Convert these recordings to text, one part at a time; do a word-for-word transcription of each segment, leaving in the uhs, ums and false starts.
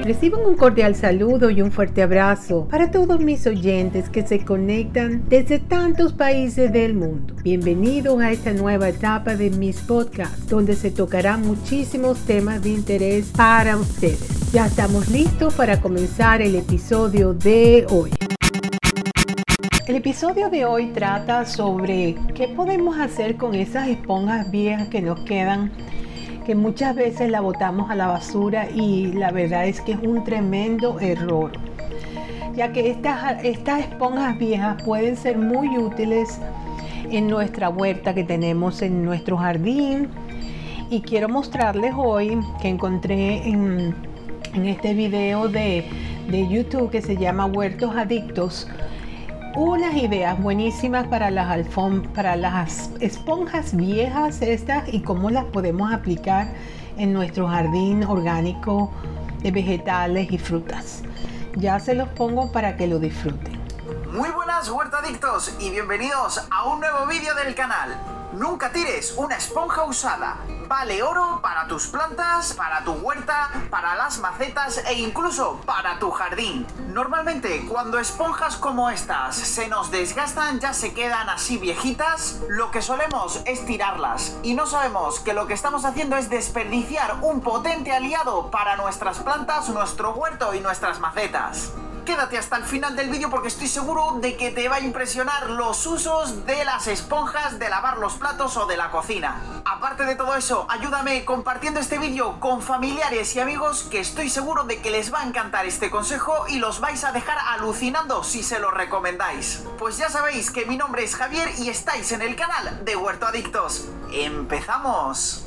Reciban un cordial saludo y un fuerte abrazo para todos mis oyentes que se conectan desde tantos países del mundo. Bienvenidos a esta nueva etapa de mis podcasts, donde se tocarán muchísimos temas de interés para ustedes. Ya estamos listos para comenzar el episodio de hoy. El episodio de hoy trata sobre qué podemos hacer con esas esponjas viejas que nos quedan, que muchas veces la botamos a la basura, y la verdad es que es un tremendo error, ya que estas, estas esponjas viejas pueden ser muy útiles en nuestra huerta que tenemos en nuestro jardín. Y quiero mostrarles hoy que encontré en, en este video de, de YouTube que se llama Huertos Adictos unas ideas buenísimas para las alfom para las esponjas viejas estas y cómo las podemos aplicar en nuestro jardín orgánico de vegetales y frutas. Ya se los pongo para que lo disfruten. Muy buenas huertadictos y bienvenidos a un nuevo vídeo del canal. Nunca tires una esponja usada. Vale oro para tus plantas, para tu huerta, para las macetas e incluso para tu jardín. Normalmente cuando esponjas como estas se nos desgastan, ya se quedan así viejitas, lo que solemos es tirarlas y no sabemos que lo que estamos haciendo es desperdiciar un potente aliado para nuestras plantas, nuestro huerto y nuestras macetas. Quédate hasta el final del vídeo porque estoy seguro de que te va a impresionar los usos de las esponjas de lavar los platos o de la cocina. Aparte de todo eso, ayúdame compartiendo este vídeo con familiares y amigos, que estoy seguro de que les va a encantar este consejo y los vais a dejar alucinando si se lo recomendáis. Pues ya sabéis que mi nombre es Javier y estáis en el canal de Huerto Adictos. ¡Empezamos!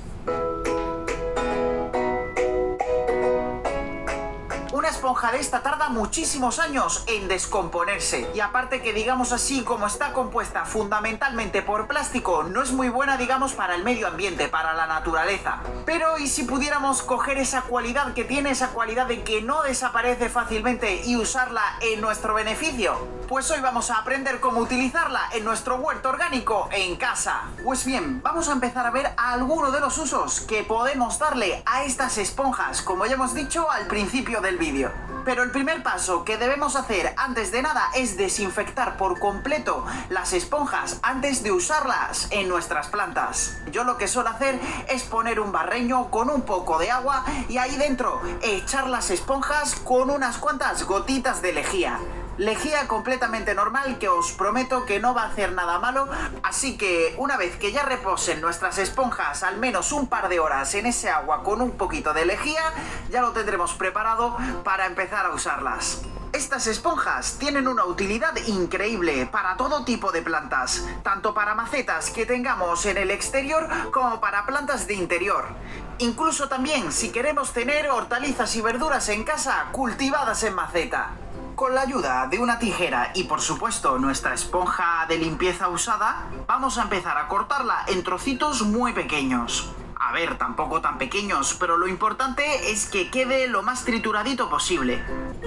Una esponja de esta tarda muchísimos años en descomponerse, y aparte que, digamos así, como está compuesta fundamentalmente por plástico, no es muy buena, digamos, para el medio ambiente, para la naturaleza. Pero ¿y si pudiéramos coger esa cualidad que tiene, esa cualidad de que no desaparece fácilmente, y usarla en nuestro beneficio? Pues hoy vamos a aprender cómo utilizarla en nuestro huerto orgánico en casa. Pues bien, vamos a empezar a ver algunos de los usos que podemos darle a estas esponjas, como ya hemos dicho al principio del vídeo. Pero el primer paso que debemos hacer antes de nada es desinfectar por completo las esponjas antes de usarlas en nuestras plantas. Yo lo que suelo hacer es poner un barreño con un poco de agua y ahí dentro echar las esponjas con unas cuantas gotitas de lejía. Lejía completamente normal, que os prometo que no va a hacer nada malo. Así que una vez que ya reposen nuestras esponjas al menos un par de horas en ese agua con un poquito de lejía, ya lo tendremos preparado para empezar a usarlas. Estas esponjas tienen una utilidad increíble para todo tipo de plantas, tanto para macetas que tengamos en el exterior como para plantas de interior. Incluso también si queremos tener hortalizas y verduras en casa cultivadas en maceta. Con la ayuda de una tijera y por supuesto nuestra esponja de limpieza usada, vamos a empezar a cortarla en trocitos muy pequeños. A ver, tampoco tan pequeños, pero lo importante es que quede lo más trituradito posible.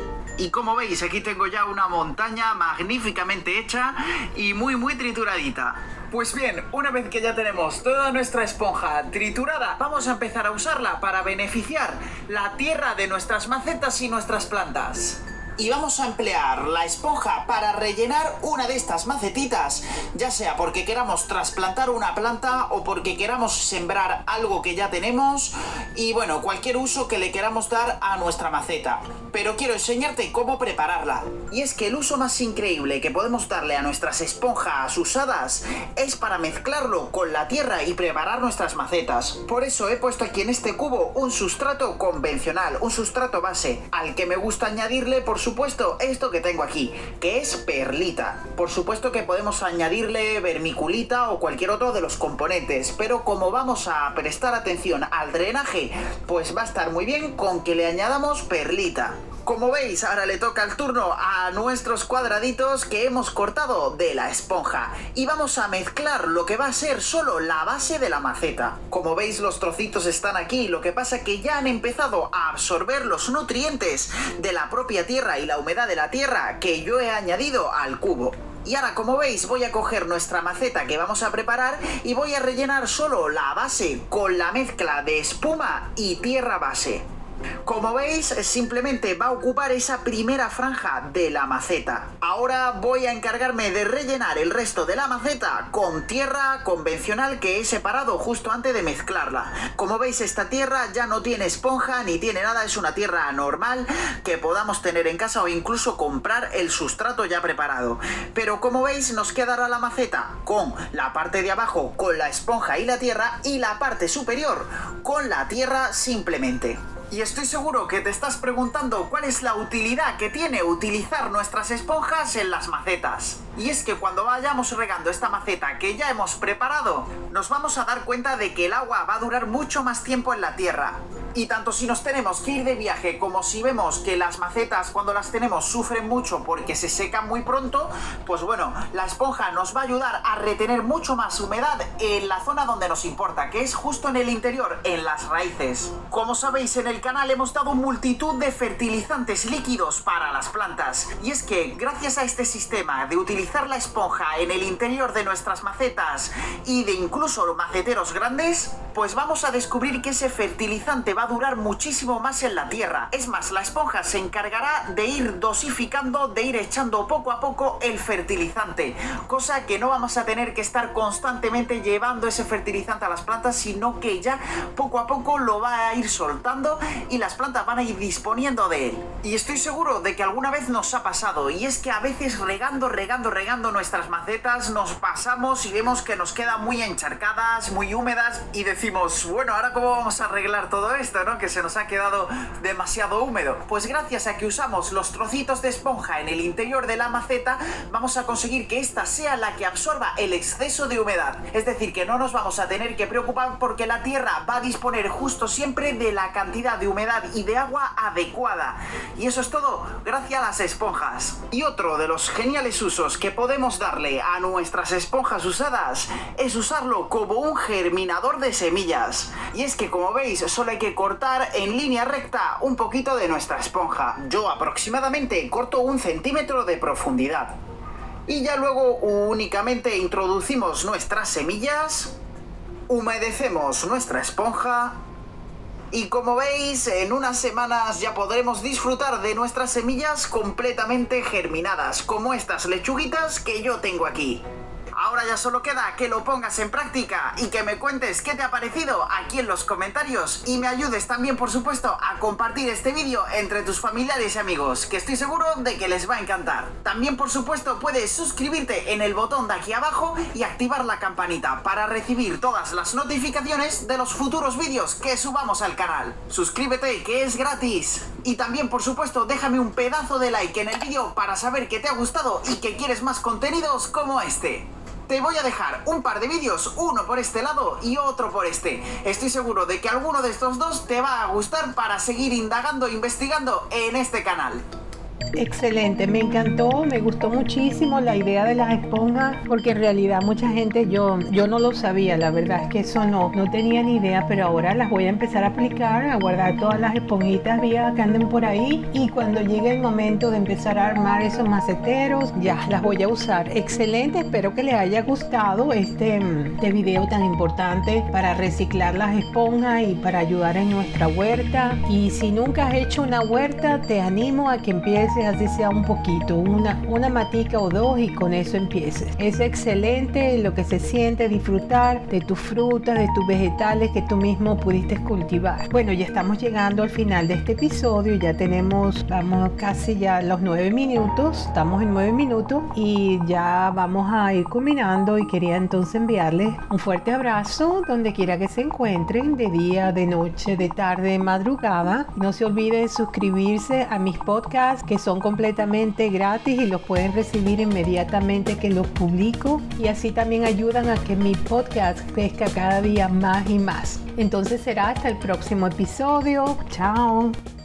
Y como veis, aquí tengo ya una montaña magníficamente hecha y muy muy trituradita. Pues bien, una vez que ya tenemos toda nuestra esponja triturada, vamos a empezar a usarla para beneficiar la tierra de nuestras macetas y nuestras plantas. Y vamos a emplear la esponja para rellenar una de estas macetitas, ya sea porque queramos trasplantar una planta o porque queramos sembrar algo que ya tenemos, y bueno, cualquier uso que le queramos dar a nuestra maceta. Pero quiero enseñarte cómo prepararla. Y es que el uso más increíble que podemos darle a nuestras esponjas usadas es para mezclarlo con la tierra y preparar nuestras macetas. Por eso he puesto aquí en este cubo un sustrato convencional, un sustrato base, al que me gusta añadirle, por supuesto, esto que tengo aquí, que es perlita. Por supuesto que podemos añadirle vermiculita o cualquier otro de los componentes, pero como vamos a prestar atención al drenaje, pues va a estar muy bien con que le añadamos perlita. Como veis, ahora le toca el turno a nuestros cuadraditos que hemos cortado de la esponja, y vamos a mezclar lo que va a ser solo la base de la maceta. Como veis, los trocitos están aquí, lo que pasa que ya han empezado a absorber los nutrientes de la propia tierra y la humedad de la tierra que yo he añadido al cubo. Y ahora, como veis, voy a coger nuestra maceta que vamos a preparar y voy a rellenar solo la base con la mezcla de espuma y tierra base. Como veis, simplemente va a ocupar esa primera franja de la maceta. Ahora voy a encargarme de rellenar el resto de la maceta con tierra convencional que he separado justo antes de mezclarla. Como veis, esta tierra ya no tiene esponja ni tiene nada, es una tierra normal que podamos tener en casa o incluso comprar el sustrato ya preparado. Pero como veis, nos quedará la maceta con la parte de abajo con la esponja y la tierra y la parte superior con la tierra simplemente. Y estoy seguro que te estás preguntando cuál es la utilidad que tiene utilizar nuestras esponjas en las macetas. Y es que cuando vayamos regando esta maceta que ya hemos preparado, nos vamos a dar cuenta de que el agua va a durar mucho más tiempo en la tierra. Y tanto si nos tenemos que ir de viaje como si vemos que las macetas cuando las tenemos sufren mucho porque se secan muy pronto, pues bueno, la esponja nos va a ayudar a retener mucho más humedad en la zona donde nos importa, que es justo en el interior, en las raíces. Como sabéis, en el canal hemos dado multitud de fertilizantes líquidos para las plantas. Y es que gracias a este sistema de utilizar la esponja en el interior de nuestras macetas y de incluso maceteros grandes, pues vamos a descubrir que ese fertilizante va a durar muchísimo más en la tierra. Es más, la esponja se encargará de ir dosificando, de ir echando poco a poco el fertilizante, cosa que no vamos a tener que estar constantemente llevando ese fertilizante a las plantas, sino que ya poco a poco lo va a ir soltando y las plantas van a ir disponiendo de él. Y estoy seguro de que alguna vez nos ha pasado, y es que a veces regando, regando, regando nuestras macetas nos pasamos y vemos que nos quedan muy encharcadas, muy húmedas, y decimos, bueno, ¿ahora cómo vamos a arreglar todo esto, no? Que se nos ha quedado demasiado húmedo. Pues gracias a que usamos los trocitos de esponja en el interior de la maceta, vamos a conseguir que esta sea la que absorba el exceso de humedad. Es decir, que no nos vamos a tener que preocupar porque la tierra va a disponer justo siempre de la cantidad de humedad y de agua adecuada. Y eso es todo gracias a las esponjas. Y otro de los geniales usos que podemos darle a nuestras esponjas usadas es usarlo como un germinador de semillas. Y es que, como veis, solo hay que cortar en línea recta un poquito de nuestra esponja. Yo aproximadamente corto un centímetro de profundidad. Y ya luego únicamente introducimos nuestras semillas, humedecemos nuestra esponja y, como veis, en unas semanas ya podremos disfrutar de nuestras semillas completamente germinadas, como estas lechuguitas que yo tengo aquí. Ahora ya solo queda que lo pongas en práctica y que me cuentes qué te ha parecido aquí en los comentarios, y me ayudes también, por supuesto, a compartir este vídeo entre tus familiares y amigos, que estoy seguro de que les va a encantar. También, por supuesto, puedes suscribirte en el botón de aquí abajo y activar la campanita para recibir todas las notificaciones de los futuros vídeos que subamos al canal. Suscríbete, que es gratis. Y también, por supuesto, déjame un pedazo de like en el vídeo para saber que te ha gustado y que quieres más contenidos como este. Te voy a dejar un par de vídeos, uno por este lado y otro por este. Estoy seguro de que alguno de estos dos te va a gustar para seguir indagando e investigando en este canal. Excelente, me encantó, me gustó muchísimo la idea de las esponjas, porque en realidad mucha gente, yo, yo no lo sabía, la verdad es que eso no, no tenía ni idea, pero ahora las voy a empezar a aplicar, a guardar todas las esponjitas viejas que anden por ahí, y cuando llegue el momento de empezar a armar esos maceteros, ya las voy a usar. Excelente, espero que les haya gustado este, este video tan importante para reciclar las esponjas y para ayudar en nuestra huerta. Y si nunca has hecho una huerta, te animo a que empieces, así sea un poquito, una, una matica o dos, y con eso empieces. Es excelente lo que se siente disfrutar de tus frutas, de tus vegetales que tú mismo pudiste cultivar. Bueno, ya estamos llegando al final de este episodio, ya tenemos, vamos casi ya a los nueve minutos, estamos en nueve minutos y ya vamos a ir culminando, y quería entonces enviarles un fuerte abrazo donde quiera que se encuentren, de día, de noche, de tarde, de madrugada. No se olviden suscribirse a mis podcasts, que son completamente gratis y los pueden recibir inmediatamente que los publico, y así también ayudan a que mi podcast crezca cada día más y más. Entonces será hasta el próximo episodio. Chao.